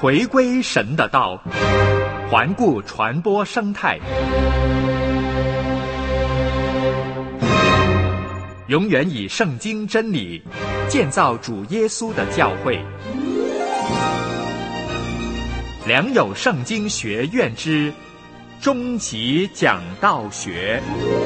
回归神的道，环顾传播生态，永远以圣经真理建造主耶稣的教会。良友圣经学院之终极讲道学。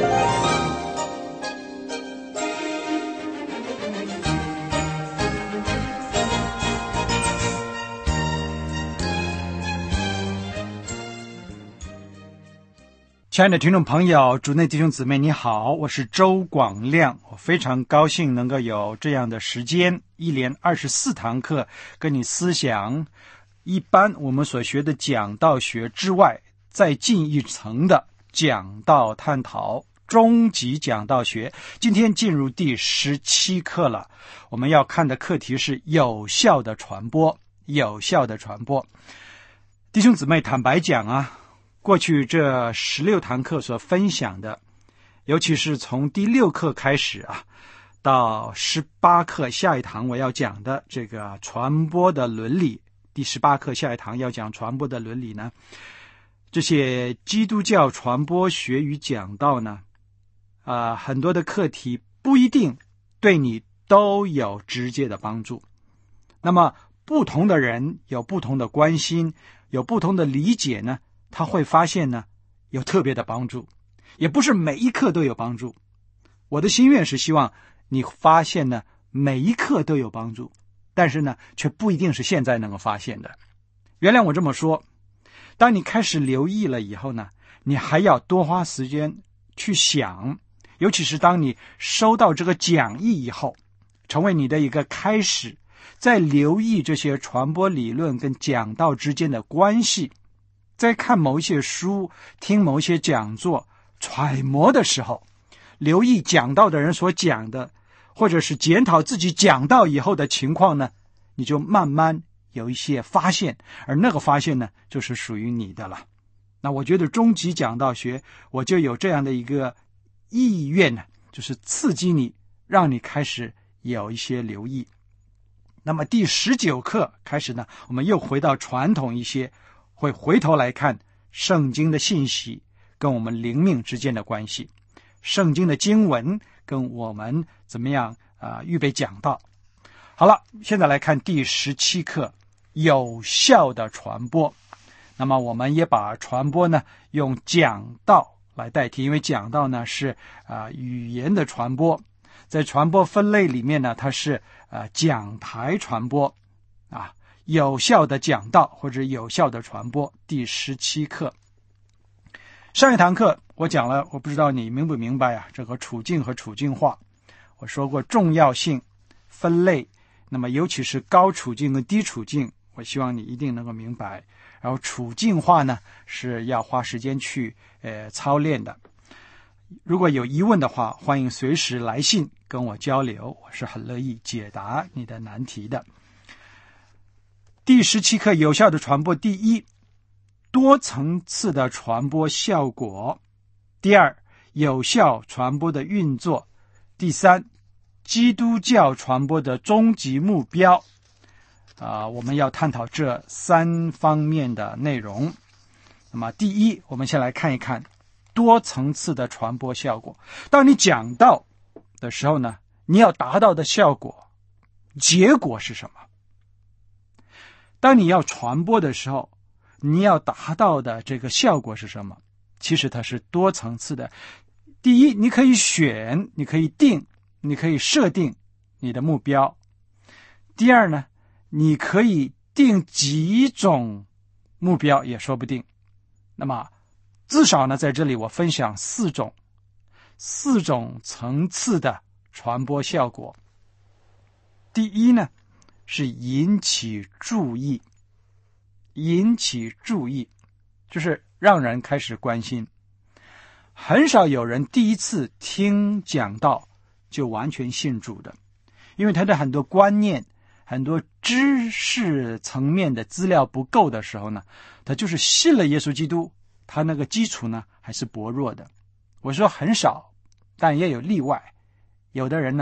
亲爱的听众朋友，主内弟兄姊妹你好，我是周广亮，我非常高兴能够有这样的时间，一连24堂课跟你思想一般我们所学的讲道学之外再进一层的讲道探讨，终极讲道学。今天进入第17课了，我们要看的课题是有效的传播。有效的传播，弟兄姊妹，坦白讲啊，过去这16堂课所分享的，尤其是从第6课开始啊，到18课下一堂我要讲的这个传播的伦理，第18课下一堂要讲传播的伦理呢，这些基督教传播学与讲道呢，很多的课题不一定对你都有直接的帮助。那么不同的人有不同的关心，有不同的理解呢，他会发现呢有特别的帮助，也不是每一课都有帮助。我的心愿是希望你发现呢每一课都有帮助，但是呢却不一定是现在能够发现的。原谅我这么说，当你开始留意了以后呢，你还要多花时间去想，尤其是当你收到这个讲义以后，成为你的一个开始，在留意这些传播理论跟讲道之间的关系，在看某一些书，听某一些讲座，揣摩的时候，留意讲道的人所讲的，或者是检讨自己讲道以后的情况呢，你就慢慢有一些发现，而那个发现呢，就是属于你的了。那我觉得终极讲道学，我就有这样的一个意愿呢，就是刺激你，让你开始有一些留意。那么第19课开始呢，我们又回到传统一些，会回头来看圣经的信息跟我们灵命之间的关系，圣经的经文跟我们怎么样预备讲道。好了，现在来看第17课，有效的传播。那么我们也把传播呢用讲道来代替，因为讲道呢是语言的传播，在传播分类里面呢，它是讲台传播有效的讲道或者有效的传播。第17课，上一堂课我讲了，我不知道你明不明白啊，这个处境和处境化，我说过重要性分类，那么尤其是高处境跟低处境，我希望你一定能够明白。然后处境化呢是要花时间去操练的。如果有疑问的话，欢迎随时来信跟我交流，我是很乐意解答你的难题的。第17课，有效的传播。第一，多层次的传播效果。第二，有效传播的运作。第三，基督教传播的终极目标。我们要探讨这3方面的内容。那么第一，我们先来看一看多层次的传播效果。当你讲道的时候呢，你要达到的效果，结果是什么？当你要传播的时候，你要达到的这个效果是什么？其实它是多层次的。第一，你可以选，你可以定，你可以设定你的目标。第二呢，你可以定几种目标也说不定。那么至少呢，在这里我分享4种层次的传播效果。第一呢，是引起注意。引起注意就是让人开始关心。很少有人第一次听讲道就完全信主的，因为他的很多观念，很多知识层面的资料不够的时候呢，他就是信了耶稣基督，他那个基础呢还是薄弱的。我说很少，但也有例外。有的人呢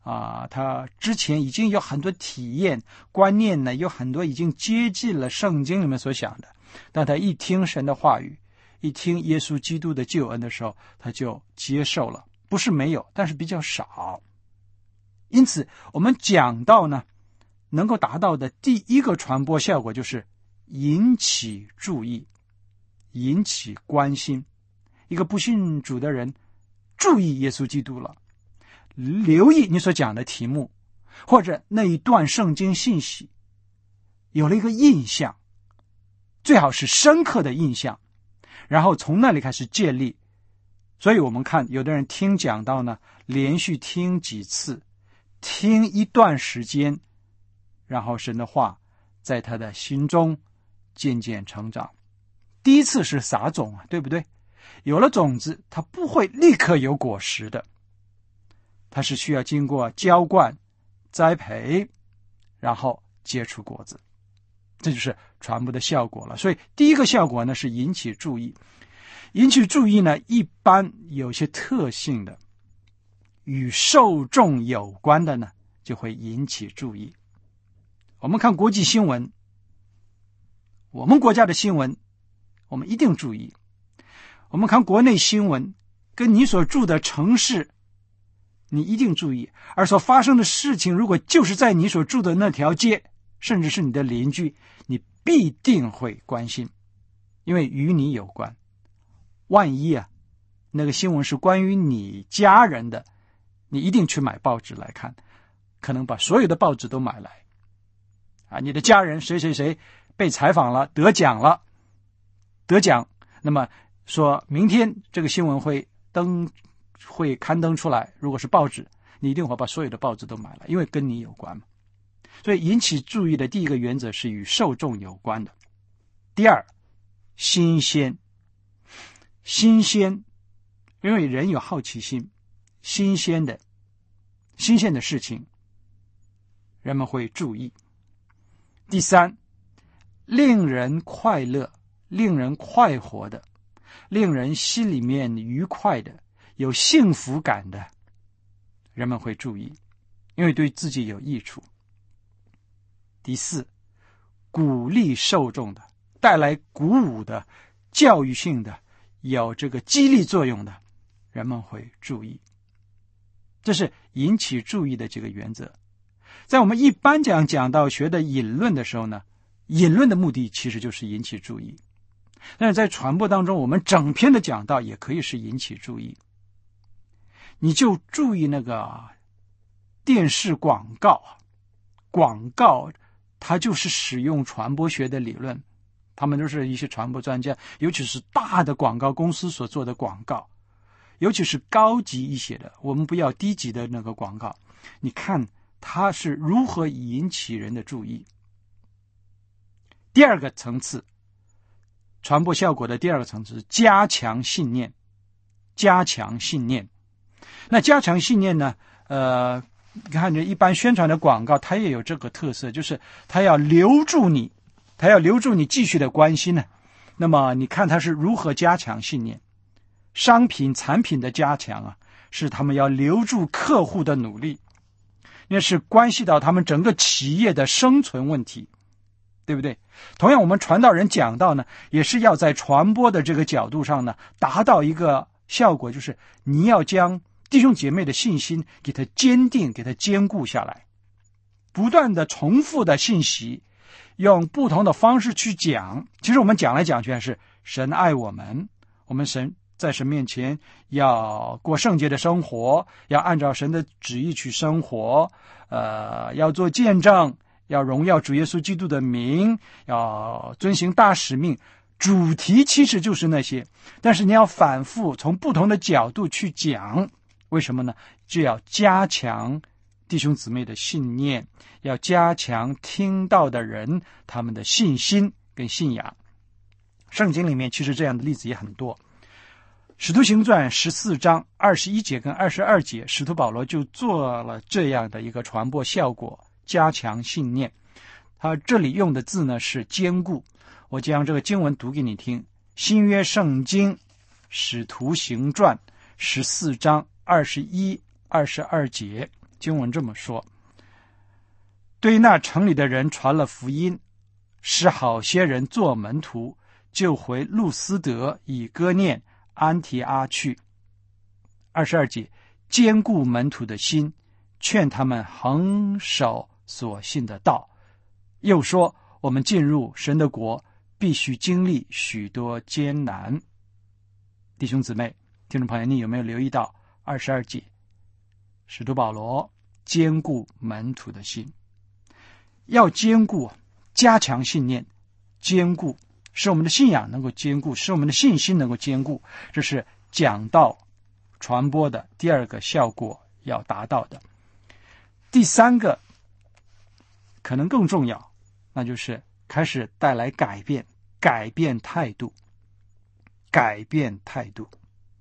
他之前已经有很多体验观念呢，有很多已经接近了圣经里面所想的，但他一听神的话语，一听耶稣基督的救恩的时候，他就接受了。不是没有，但是比较少。因此我们讲到呢，能够达到的第一个传播效果就是引起注意，引起关心。一个不信主的人注意耶稣基督了，留意你所讲的题目或者那一段圣经信息，有了一个印象，最好是深刻的印象，然后从那里开始建立。所以我们看有的人听讲道呢，连续听几次，听一段时间，然后神的话在他的心中渐渐成长。第一次是撒种啊，对不对？有了种子，它不会立刻有果实的，它是需要经过浇灌、栽培，然后结出果子。这就是传播的效果了。所以第一个效果呢是引起注意。引起注意呢，一般有些特性的，与受众有关的呢，就会引起注意。我们看国际新闻，我们国家的新闻，我们一定注意。我们看国内新闻，跟你所住的城市，你一定注意。而所发生的事情，如果就是在你所住的那条街，甚至是你的邻居，你必定会关心，因为与你有关。万一那个新闻是关于你家人的，你一定去买报纸来看，可能把所有的报纸都买来。你的家人谁谁谁被采访了，得奖，那么说明天这个新闻会刊登出来，如果是报纸，你一定会把所有的报纸都买来，因为跟你有关嘛。所以引起注意的第一个原则是与受众有关的。第二，新鲜，因为人有好奇心，新鲜的事情人们会注意。第三，令人快乐，令人快活的，令人心里面愉快的，有幸福感的，人们会注意，因为对自己有益处。第四，鼓励受众的，带来鼓舞的，教育性的，有这个激励作用的，人们会注意。这是引起注意的这个原则。在我们一般讲道学的引论的时候呢，引论的目的其实就是引起注意。但是在传播当中，我们整篇的讲道也可以是引起注意。你就注意那个电视广告，它就是使用传播学的理论，他们都是一些传播专家，尤其是大的广告公司所做的广告，尤其是高级一些的，我们不要低级的那个广告。你看它是如何引起人的注意。第二个层次，传播效果的第二个层次是加强信念。那加强信念呢，看着一般宣传的广告，它也有这个特色，就是它要留住你继续的关心呢。那么你看它是如何加强信念。商品产品的加强是他们要留住客户的努力，那是关系到他们整个企业的生存问题，对不对？同样我们传道人讲道呢，也是要在传播的这个角度上呢，达到一个效果，就是你要将弟兄姐妹的信心给它坚定，给它坚固下来，不断的重复的信息，用不同的方式去讲。其实我们讲来讲去还是神爱我们，我们在神面前要过圣洁的生活，要按照神的旨意去生活，要做见证，要荣耀主耶稣基督的名，要遵行大使命。主题其实就是那些，但是你要反复从不同的角度去讲。为什么呢？就要加强弟兄姊妹的信念，要加强听到的人他们的信心跟信仰。圣经里面其实这样的例子也很多。使徒行传14章21节跟22节，使徒保罗就做了这样的一个传播效果，加强信念。他这里用的字呢是坚固。我将这个经文读给你听。新约圣经使徒行传14章21、22节， 经文这么说：对那城里的人传了福音，使好些人做门徒，就回路斯德、以哥念、安提阿去。22节，坚固门徒的心，劝他们恒守所信的道。又说，我们进入神的国，必须经历许多艰难。弟兄姊妹，听众朋友，你有没有留意到22节，使徒保罗坚固门徒的心？要坚固，加强信念，坚固使我们的信仰能够坚固，使我们的信心能够坚固，这是讲道传播的第二个效果要达到的。第三个可能更重要，那就是开始带来改变，改变态度，改变态度。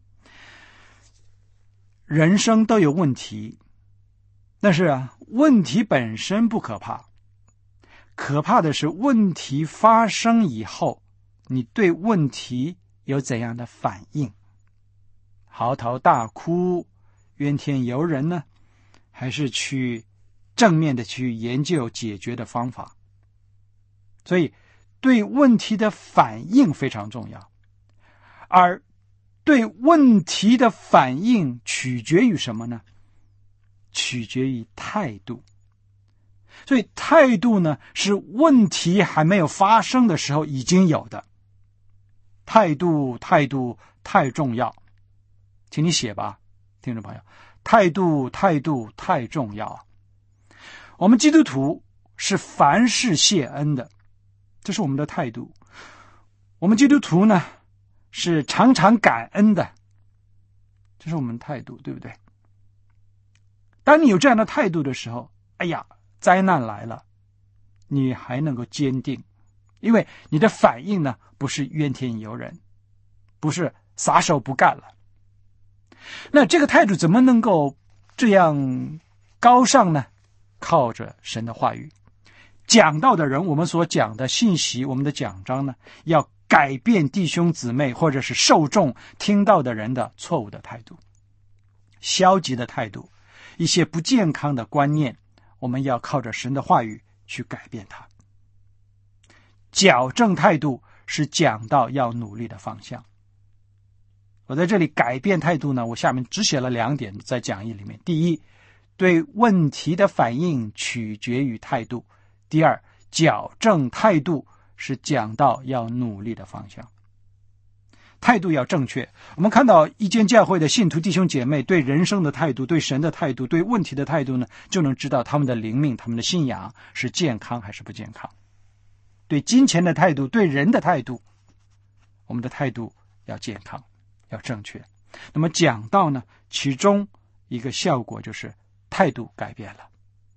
人生都有问题，但是问题本身不可怕，可怕的是问题发生以后，你对问题有怎样的反应？嚎啕大哭、怨天尤人呢，还是去正面的去研究解决的方法？所以对问题的反应非常重要，而对问题的反应取决于什么呢？取决于态度。所以态度呢，是问题还没有发生的时候已经有的。态度太重要，请你写吧，听众朋友，态度太重要。我们基督徒是凡事谢恩的，这是我们的态度。我们基督徒呢，是常常感恩的，这是我们的态度，对不对？当你有这样的态度的时候，哎呀，灾难来了，你还能够坚定，因为你的反应呢，不是怨天尤人，不是撒手不干了。那这个态度怎么能够这样高尚呢？靠着神的话语。讲道的人，我们所讲的信息，我们的讲章呢，要改变弟兄姊妹或者是受众听到的人的错误的态度，消极的态度，一些不健康的观念，我们要靠着神的话语去改变它。矫正态度是讲道要努力的方向。我在这里改变态度呢，我下面只写了2点在讲义里面。第一，对问题的反应取决于态度。第二，矫正态度是讲道要努力的方向。态度要正确。我们看到一间教会的信徒弟兄姐妹对人生的态度，对神的态度，对问题的态度呢，就能知道他们的灵命，他们的信仰是健康还是不健康。对金钱的态度，对人的态度，我们的态度要健康，要正确。那么讲道呢，其中一个效果就是态度改变了。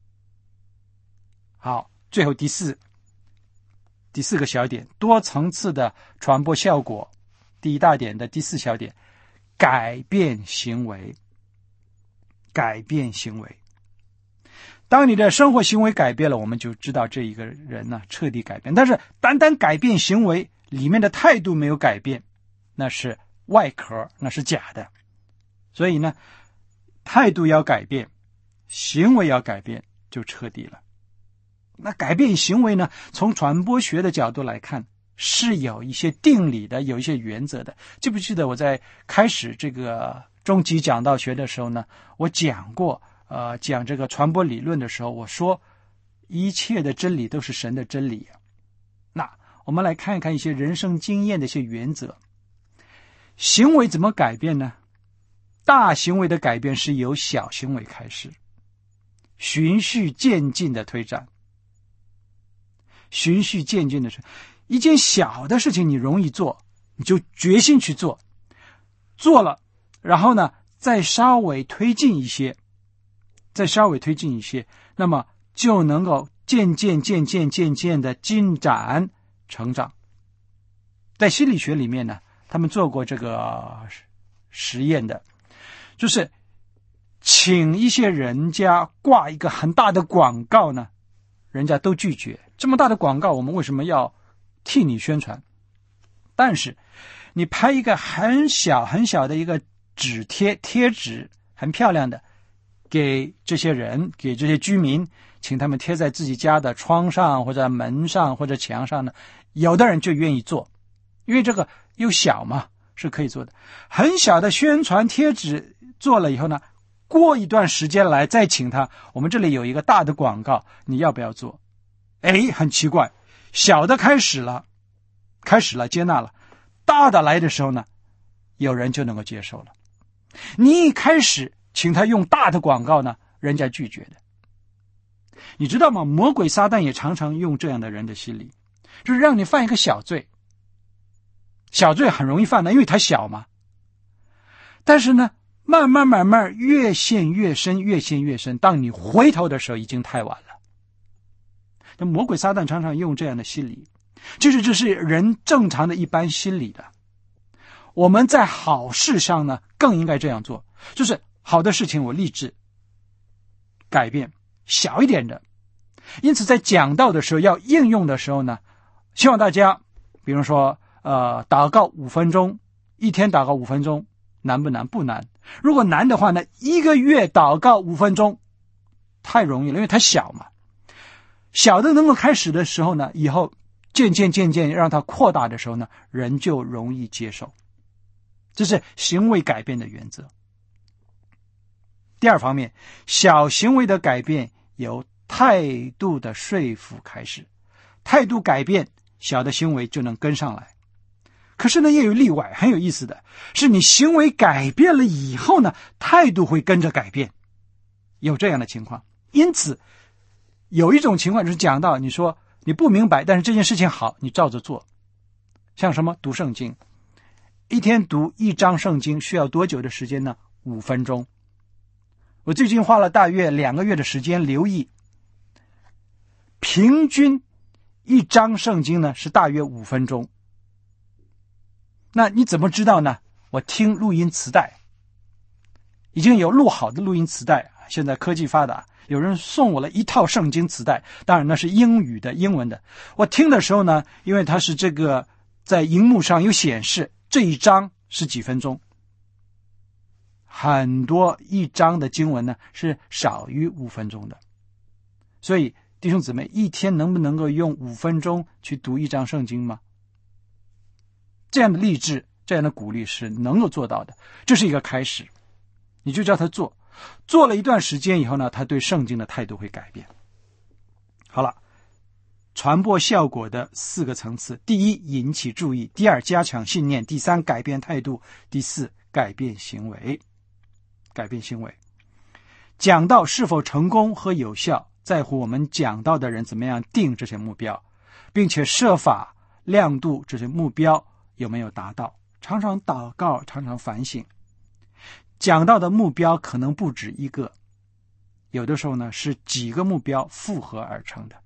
好，最后第四个小点，多层次的传播效果。第一大点的第4小点，改变行为。改变行为。当你的生活行为改变了，我们就知道这一个人呢彻底改变。但是单单改变行为，里面的态度没有改变，那是外壳，那是假的。所以呢，态度要改变，行为要改变，就彻底了。那改变行为呢，从传播学的角度来看，是有一些定理的，有一些原则的。记不记得我在开始这个中级讲道学的时候呢，我讲过讲这个传播理论的时候，我说一切的真理都是神的真理。那我们来看一看一些人生经验的一些原则。行为怎么改变呢？大行为的改变是由小行为开始，循序渐进的推展。循序渐进的是一件小的事情，你容易做，你就决心去做，做了，然后呢再稍微推进一些，那么就能够渐渐的进展成长。在心理学里面呢，他们做过这个实验的，就是请一些人家挂一个很大的广告呢，人家都拒绝。这么大的广告，我们为什么要替你宣传？但是你拍一个很小的一个贴纸，很漂亮的， 给这些人，给这些居民，请他们贴在自己家的窗上或者门上或者墙上呢，有的人就愿意做，因为这个又小嘛，是可以做的。很小的宣传贴纸做了以后呢，过一段时间来再请他，我们这里有一个大的广告，你要不要做？很奇怪，小的开始了，接纳了，大的来的时候呢，有人就能够接受了。你一开始请他用大的广告呢，人家拒绝的。你知道吗？魔鬼撒旦也常常用这样的人的心理，就是让你犯一个小罪。小罪很容易犯的，因为它小嘛。但是呢，慢慢越陷越深，当你回头的时候已经太晚了。这魔鬼撒旦常常用这样的心理，这是人正常的一般心理的。我们在好事上呢，更应该这样做，就是好的事情我立志改变，小一点的。因此在讲道的时候，要应用的时候呢，希望大家比如说祷告5分钟，一天祷告5分钟，难不难？不难。如果难的话呢，1个月祷告5分钟太容易了，因为它小嘛。小的能够开始的时候呢，以后渐渐让它扩大的时候呢，人就容易接受。这是行为改变的原则。第二方面，小行为的改变由态度的说服开始，态度改变，小的行为就能跟上来。可是呢，也有例外，很有意思的是，你行为改变了以后呢，态度会跟着改变，有这样的情况。因此有一种情况就是讲到你说你不明白，但是这件事情好，你照着做。像什么读圣经，一天读1章圣经需要多久的时间呢？5分钟。我最近花了大约2个月的时间留意，平均1章圣经呢是大约5分钟。那你怎么知道呢？我听录音磁带，已经有录好的录音磁带，现在科技发达，有人送我了1套圣经磁带，当然那是英语的英文的。我听的时候呢，因为它是这个在荧幕上有显示这一章是几分钟，很多1章的经文呢是少于5分钟的。所以弟兄姊妹，一天能不能够用5分钟去读1章圣经吗？这样的励志，这样的鼓励是能够做到的，这是一个开始。你就叫他做了一段时间以后呢，他对圣经的态度会改变。好了，传播效果的4个层次：第一，引起注意；第二，加强信念；第三，改变态度；第四，改变行为。讲道是否成功和有效，在乎我们讲道的人怎么样定这些目标，并且设法量度这些目标有没有达到。常常祷告，常常反省。讲道的目标可能不止一个，有的时候呢是几个目标复合而成的。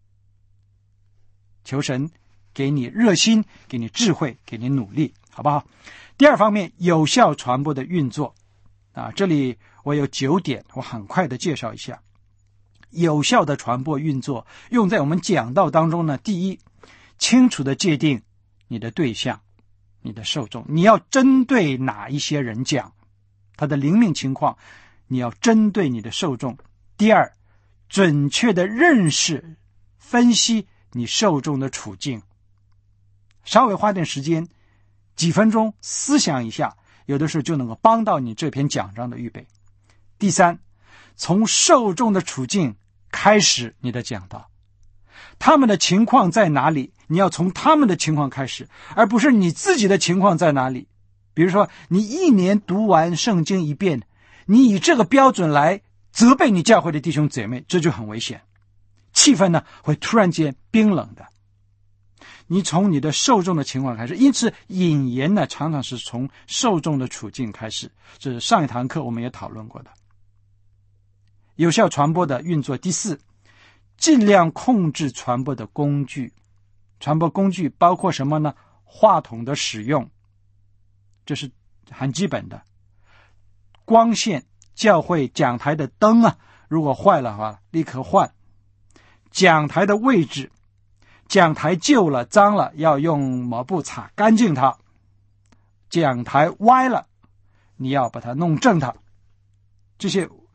求神给你热心，给你智慧，给你努力，好不好？第二方面，有效传播的运作这里我有9点，我很快的介绍一下。有效的传播运作用在我们讲道当中呢，第一，清楚的界定你的对象，你的受众，你要针对哪一些人讲，他的灵命情况，你要针对你的受众。第二，准确的认识分析你受众的处境，稍微花点时间，几分钟思想一下，有的时候就能够帮到你这篇讲章的预备。第三，从受众的处境开始你的讲道，他们的情况在哪里，你要从他们的情况开始，而不是你自己的情况在哪里。比如说你1年读完圣经1遍，你以这个标准来责备你教会的弟兄姐妹，这就很危险，气氛呢会突然间冰冷的。你从你的受众的情况开始，因此引言呢常常是从受众的处境开始，这是上一堂课我们也讨论过的。有效传播的运作，第四，尽量控制传播的工具。传播工具包括什么呢？话筒的使用，这是很基本的。光线，教会讲台的灯如果坏了的话立刻换。讲台的位置，讲台旧了脏了要用抹布擦干净它，讲台歪了你要把它弄正它。这些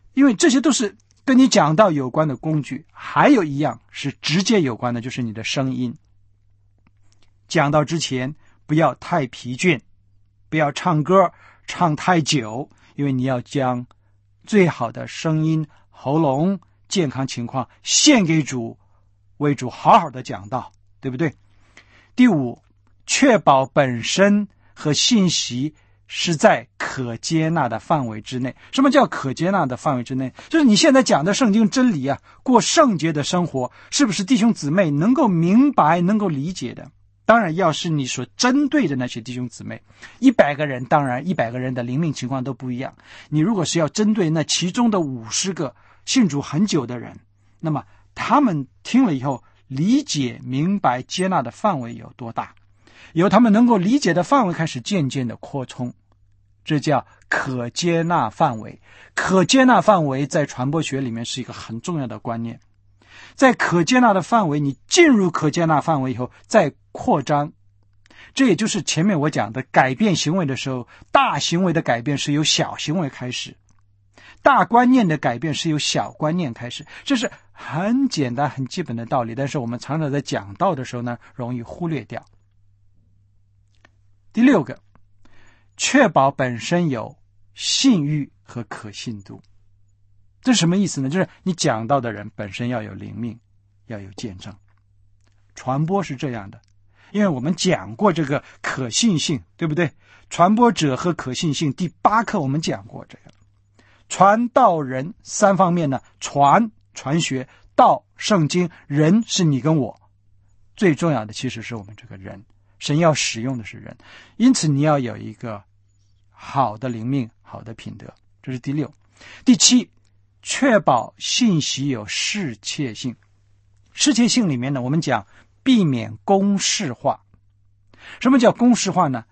因为这些都是跟你讲道有关的工具。还有一样是直接有关的，就是你的声音。讲道之前不要太疲倦，不要唱歌唱太久，因为你要将最好的声音、喉咙健康情况献给主，为主好好的讲道，对不对？第五，确保本身和信息是在可接纳的范围之内。什么叫可接纳的范围之内？就是你现在讲的圣经真理啊，过圣洁的生活，是不是弟兄姊妹能够明白、能够理解的？当然要是你所针对的那些弟兄姊妹，100个人，当然100个人的灵命情况都不一样。你如果是要针对那其中的50个信主很久的人，那么他们听了以后理解、明白、接纳的范围有多大？由他们能够理解的范围开始渐渐的扩充，这叫可接纳范围。可接纳范围在传播学里面是一个很重要的观念。在可接纳的范围，你进入可接纳范围以后再扩张，这也就是前面我讲的改变行为的时候，大行为的改变是由小行为开始，大观念的改变是由小观念开始。这是很简单很基本的道理，但是我们常常在讲道的时候呢，容易忽略掉。第6个，确保本身有信誉和可信度。这是什么意思呢？就是你讲道的人本身要有灵命，要有见证。传播是这样的，因为我们讲过这个可信性，对不对？传播者和可信性，第8课我们讲过这个。传道人3方面呢，传学，道圣经，人是你跟我。最重要的其实是我们这个人，神要使用的是人，因此你要有一个好的灵命，好的品德。这是第6。第7，确保信息有适切性。适切性里面呢，我们讲避免公式化。什么叫公式化呢？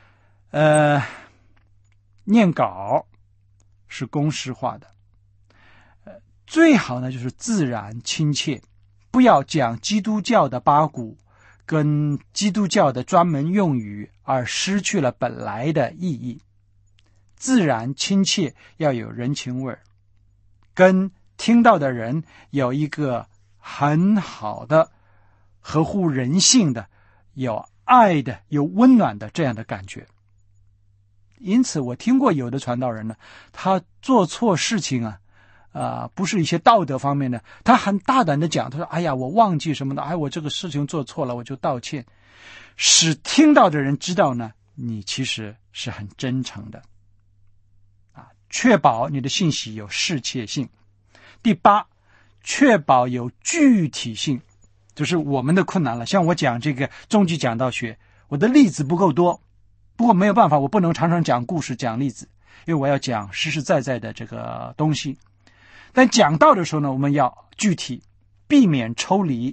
念稿是公式化的，最好呢就是自然亲切，不要讲基督教的八股跟基督教的专门用语而失去了本来的意义。自然亲切，要有人情味儿，跟听到的人有一个很好的合乎人性的、有爱的、有温暖的这样的感觉。因此我听过有的传道人呢，他做错事情不是一些道德方面的，他很大胆的讲，他说哎呀我忘记什么的，我这个事情做错了，我就道歉，使听到的人知道呢，你其实是很真诚的确保你的信息有适切性。第8，确保有具体性，就是我们的困难了。像我讲这个终极讲道学，我的例子不够多，不过没有办法，我不能常常讲故事讲例子，因为我要讲实实在在的这个东西。但讲道的时候呢，我们要具体，避免抽离。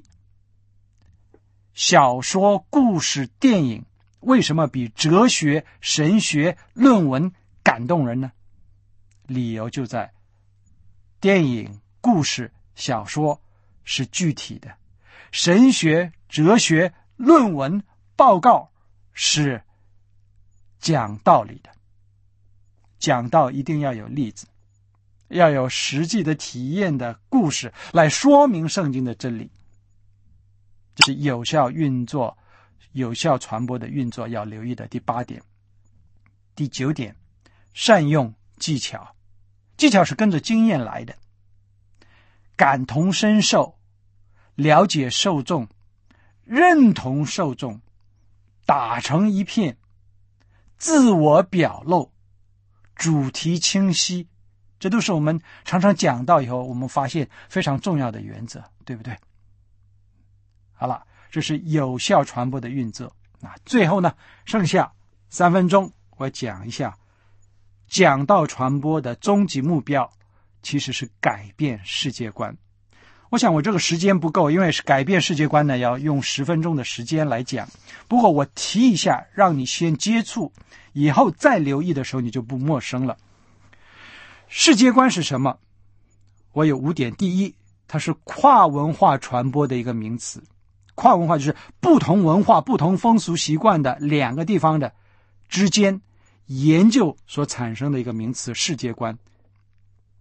小说、故事、电影为什么比哲学、神学、论文感动人呢？理由就在电影、故事、小说是具体的，神学、哲学、论文、报告是讲道理的。讲道一定要有例子，要有实际的体验的故事来说明圣经的真理。这是有效运作、有效传播的运作要留意的第8点。第9点，善用技巧。技巧是跟着经验来的，感同身受，了解受众，认同受众，打成一片，自我表露，主题清晰，这都是我们常常讲到以后我们发现非常重要的原则，对不对？好了，这是有效传播的运作。最后呢，剩下3分钟，我讲一下讲道传播的终极目标其实是改变世界观。我想我这个时间不够，因为是改变世界观呢要用10分钟的时间来讲，不过我提一下，让你先接触，以后再留意的时候你就不陌生了。世界观是什么？我有5点。第1，它是跨文化传播的一个名词。跨文化就是不同文化、不同风俗习惯的2个地方的之间研究所产生的一个名词，世界观。第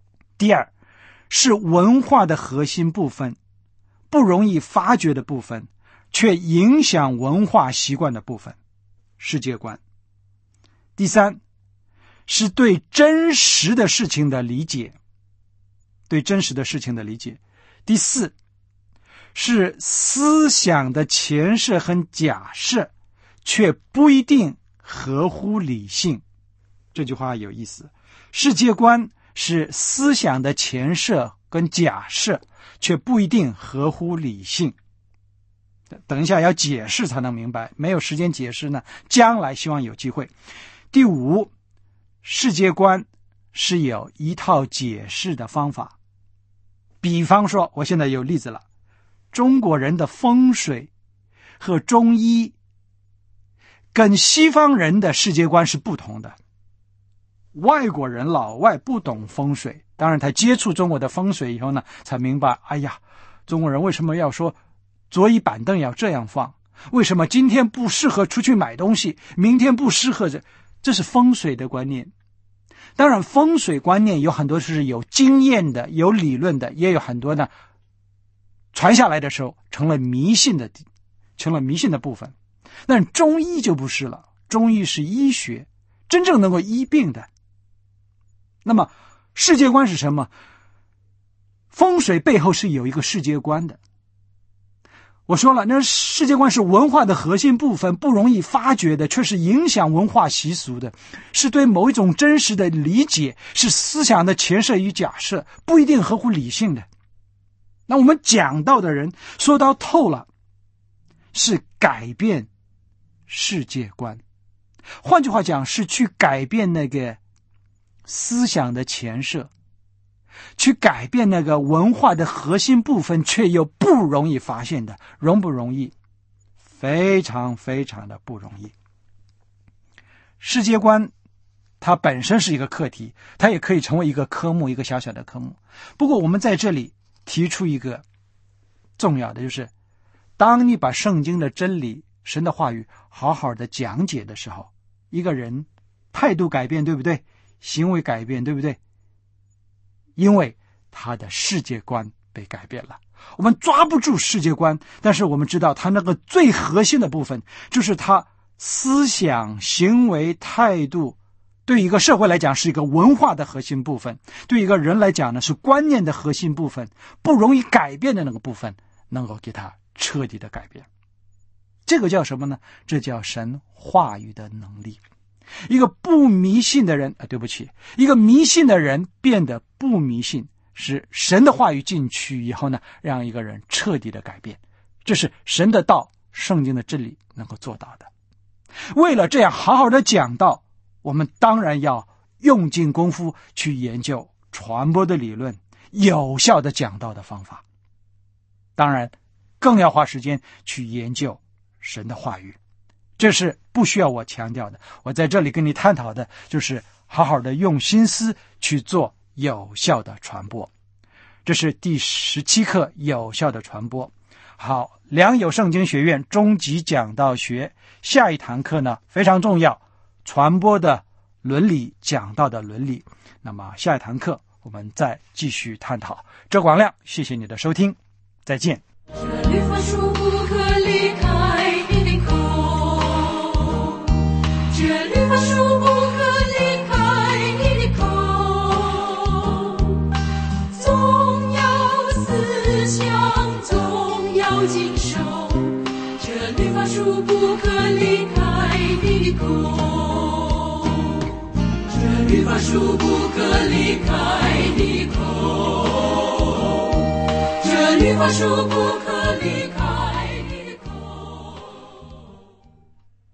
第二，是文化的核心部分，不容易发掘的部分，却影响文化习惯的部分，世界观。第三，是对真实的事情的理解，对真实的事情的理解。第四，是思想的前设和假设，却不一定合乎理性。这句话有意思，世界观是思想的前设跟假设，却不一定合乎理性。等一下要解释才能明白，没有时间解释呢，将来希望有机会。第五，世界观是有一套解释的方法。比方说，我现在有例子了，中国人的风水和中医跟西方人的世界观是不同的。外国人老外不懂风水，当然他接触中国的风水以后呢，才明白，哎呀，中国人为什么要说桌椅板凳要这样放，为什么今天不适合出去买东西，明天不适合这是风水的观念。当然风水观念有很多是有经验的，有理论的，也有很多呢传下来的时候成了迷信的部分。但中医就不是了，中医是医学，真正能够医病的。那么世界观是什么？风水背后是有一个世界观的。我说了，那世界观是文化的核心部分，不容易发掘的，却是影响文化习俗的，是对某一种真实的理解，是思想的前设与假设，不一定合乎理性的。那我们讲到的人说到透了，是改变世界观，换句话讲，是去改变那个思想的前设，去改变那个文化的核心部分，却又不容易发现的。容不容易？非常非常的不容易。世界观它本身是一个课题，它也可以成为一个科目，一个小小的科目。不过我们在这里提出一个重要的，就是当你把圣经的真理、神的话语好好的讲解的时候，一个人态度改变，对不对？行为改变，对不对？因为他的世界观被改变了。我们抓不住世界观，但是我们知道他那个最核心的部分，就是他思想、行为、态度，对一个社会来讲是一个文化的核心部分，对一个人来讲呢是观念的核心部分，不容易改变的那个部分，能够给他彻底的改变。这个叫什么呢？这叫神话语的能力。一个不迷信的人，一个迷信的人变得不迷信，是神的话语进去以后呢，让一个人彻底的改变。这是神的道、圣经的真理能够做到的。为了这样好好的讲道，我们当然要用尽功夫去研究传播的理论，有效的讲道的方法。当然更要花时间去研究神的话语，这是不需要我强调的。我在这里跟你探讨的就是好好的用心思去做有效的传播。这是第17课有效的传播。好，良友圣经学院终极讲道学下一堂课呢非常重要，传播的伦理，讲道的伦理。那么下一堂课我们再继续探讨。周广亮，谢谢你的收听，再见。 这律法书不可离开你的口，这律法书不可离开你的口，总要思想，总要谨守，这律法书不可离开你的口，这律法书不可离开你的口，这律法书不可离开。